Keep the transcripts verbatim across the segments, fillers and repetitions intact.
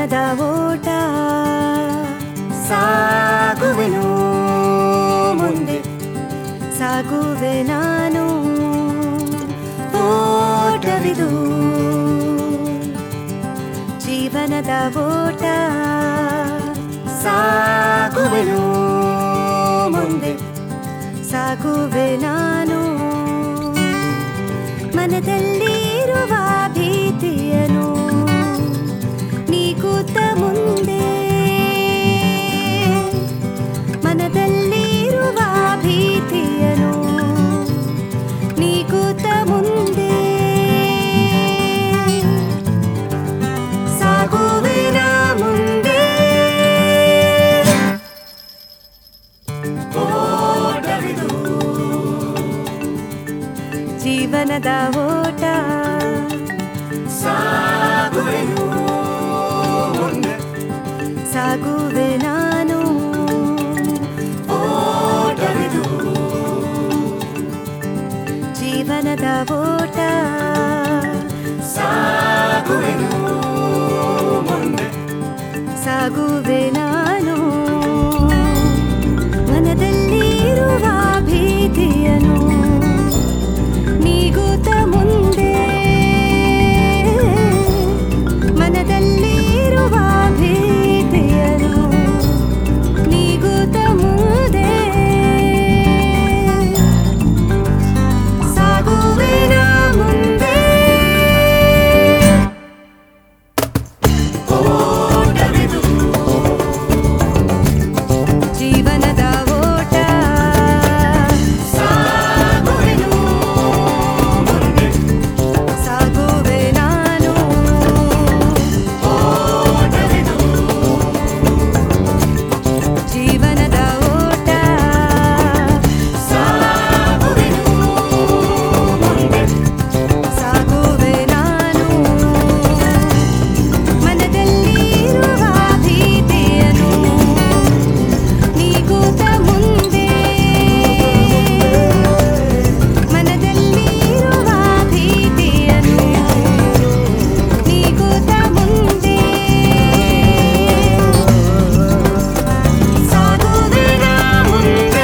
ಜೀವನದ ಓಟ ಸಾಗುವೆನು ಮುಂದೆ ಸಾಗುವೆ ನಾನು ಓಟವಿದು ಜೀವನದ ಓಟ ಸಾಗುವೆನು ಮುಂದೆ ಸಾಗುವೆ ನಾನು ಮನದಲ್ಲಿರುವ ಭೀತಿಯನು ನೀಗುತ್ತ ಮುಂದೆ ಮನದಲ್ಲಿರುವ ಭೀತಿಯನು ನೀಗುತ್ತ ಮುಂದೆ ಸಾಗುವೆನ ಮುಂದೆ ಓಟವಿದು ಜೀವನದ ಓಟ ಸಾಗುವೆನು ಮುಂದೆ ಸಾಗುವೆ ನಾನು ಓಟವಿದು ಜೀವನದ ಓಟ ಸಾಗುವೆನು ಮುಂದೆ ಸಾಗುವೆ ನಾನು ಮನದಲ್ಲಿರುವ ಭೀತಿಯನು ನೀಗುತ್ತ ಮುಂದೆ ಮನದಲ್ಲಿರುವ ಭೀತಿಯನು ನೀಗುತ್ತ ಮುಂದೆ ಸಾಗುವೆನ ಮುಂದೆ ಓಟವಿದು ಜೀವನದ ಓಟ ಸಾಗುವೆನು ಮುಂದೆ ಸಾಗುವೆ ನಾನು ಓಟವಿದು ಜೀವನದ ಓಟ ಸಾಗುವೆನು ಮುಂದೆ ಸಾಗುವೆ ನಾನು ಮನದಲ್ಲಿರುವ ಭೀತಿಯನು ನೀಗುತ್ತ ಮುಂದೆ ಮನದಲ್ಲಿರುವ ಭೀತಿಯನು ನೀಗುತ್ತ ಮುಂದೆ ಸಾಗುವೆನ ಮುಂದೆ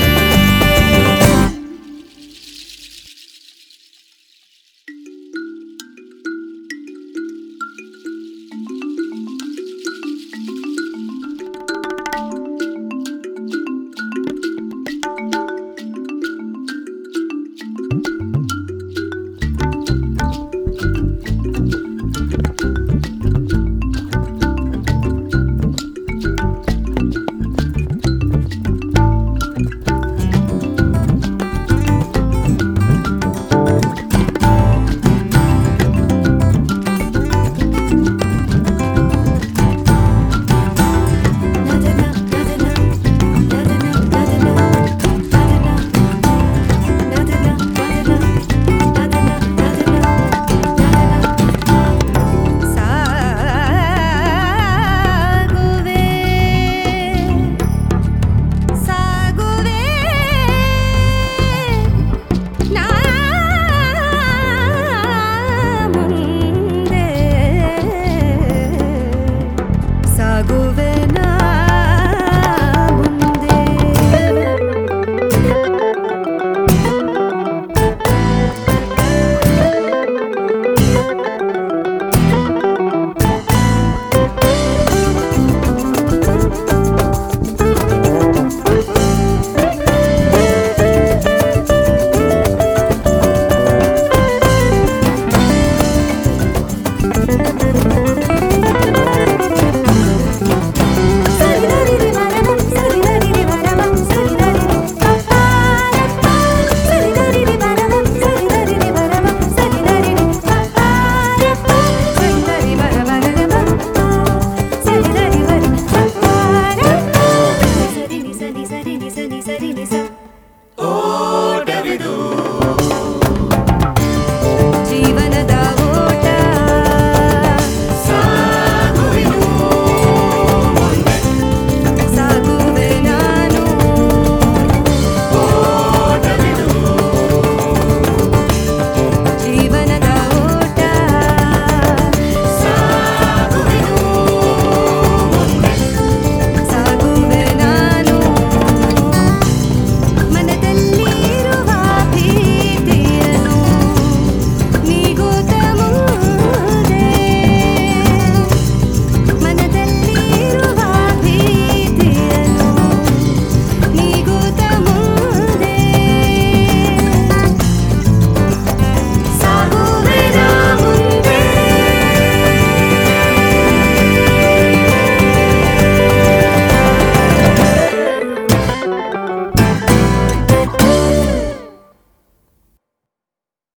ಸಾಗುವೆ ಸಾಗುವೆ ನಾ ಮುಂದೆ ಸಾಗುವೆ